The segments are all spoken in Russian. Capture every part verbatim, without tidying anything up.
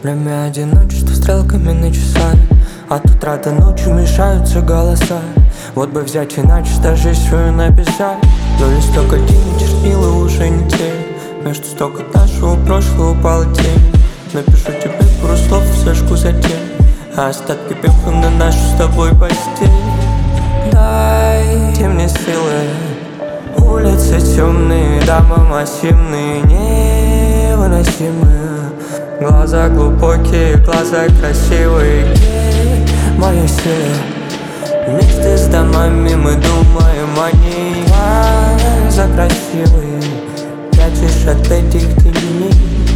Время одиночества стрелками на часах, от утра до ночи мешаются голоса. Вот бы взять и начисто жизнь свою написать, но листок один и чернила уже не те. Между столько нашего прошлого упала тень. Напишу тебе пару слов в флешку затем, а остатки пепла на нашу с тобой постель. Дайте мне силы. Улицы темные, дома массивные, невыносимые. Глаза глубокие, глаза красивые. Где мои силы? Вместе с домами мы думаем о ней. Глаза красивые, прячешь от этих теней.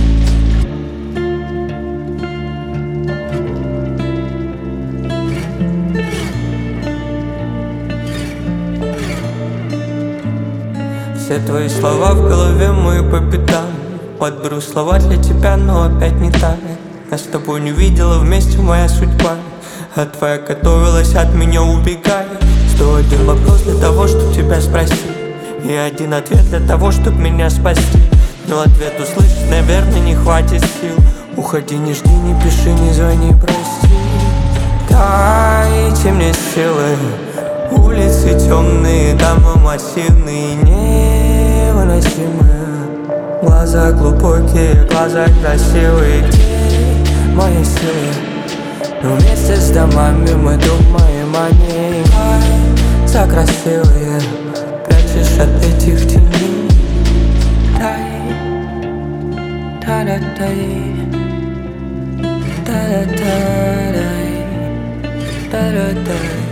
Все твои слова в голове мои по пятам. Подберу слова для тебя, но опять не так. Нас с тобой не видела вместе моя судьба, а твоя готовилась от меня убегать. Сто один вопрос для того, чтоб тебя спросить, и один ответ для того, чтоб меня спасти. Но ответ услышать, наверное, не хватит сил. Уходи, не жди, не пиши, не звони, прости. Дайте мне силы. Улицы темные, дома массивные, невыносимые. Глаза глубокие, глаза красивые. Где мои силы? Вместе с домами мы думаем о ней. Глаза красивые, прячешь от этих теней. Дай, та-да-дай, та-да-дай, та-да-дай.